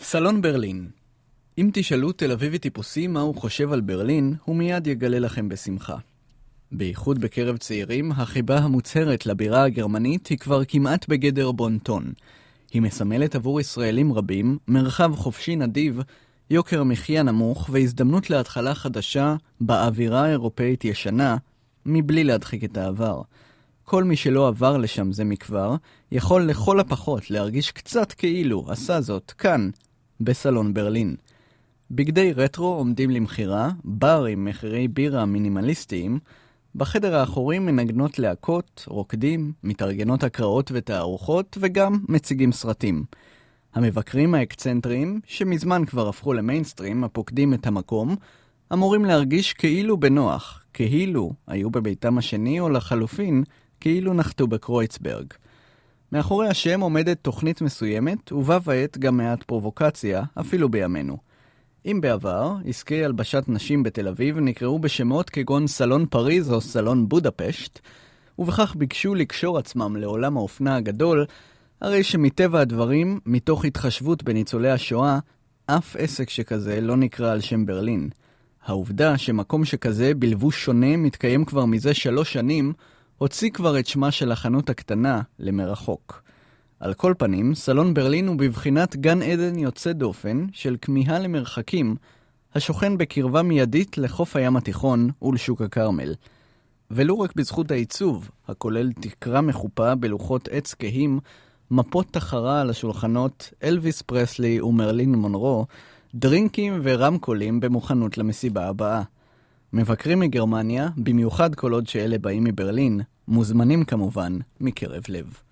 סלון ברלין. אם תשאלו תל אביבי טיפוסי מה הוא חושב על ברלין, הוא מיד יגלה לכם בשמחה. בייחוד בקרב צעירים, החיבה המוצהרת לבירה הגרמנית היא כבר כמעט בגדר בונטון. היא מסמלת עבור ישראלים רבים מרחב חופשי נדיב, יוקר מחיה נמוך והזדמנות להתחלה חדשה באווירה האירופאית ישנה, מבלי להדחיק את העבר. כל מי שלא עבר לשם זה מכבר, יכול לכל הפחות להרגיש קצת כאילו עשה זאת כאן, בסלון ברלין. בגדי רטרו עומדים למחירה, בר עם מחירי בירה מינימליסטיים, בחדר האחורי מנגנות להקות, רוקדים, מתארגנות הקראות ותערוכות וגם מציגים סרטים. המבקרים האקצנטריים, שמזמן כבר הפכו למיינסטרים, הפוקדים את המקום, אמורים להרגיש כאילו בנוח, כאילו היו בביתם השני או לחלופין, כאילו נחתו בקרויצברג. מאחורי השם עומדת תוכנית מסוימת, ובה ועת גם מעט פרובוקציה, אפילו בימינו. אם בעבר, עסקי הלבשת נשים בתל אביב נקראו בשמות כגון סלון פריז או סלון בודפשט, ובכך ביקשו לקשור עצמם לעולם האופנה הגדול, הרי שמטבע הדברים, מתוך התחשבות בניצולי השואה, אף עסק שכזה לא נקרא על שם ברלין. העובדה שמקום שכזה בלבוש שונה מתקיים כבר מזה 3 שנים, הוציא כבר את שמה של החנות הקטנה למרחוק. על כל פנים, סלון ברלין הוא בבחינת גן עדן יוצא דופן של כמיהה למרחקים, השוכן בקרבה מיידית לחוף הים התיכון ולשוק הקרמל. ולא רק בזכות העיצוב, הכולל תקרה מחופה בלוחות עץ כהים, מפות תחרה על השולחנות אלוויס פרסלי ומרלין מונרו, דרינקים ורמקולים במוכנות למסיבה הבאה. מבקרים מגרמניה, במיוחד כל עוד שאלה באים מברלין, מוזמנים כמובן מקרב לב.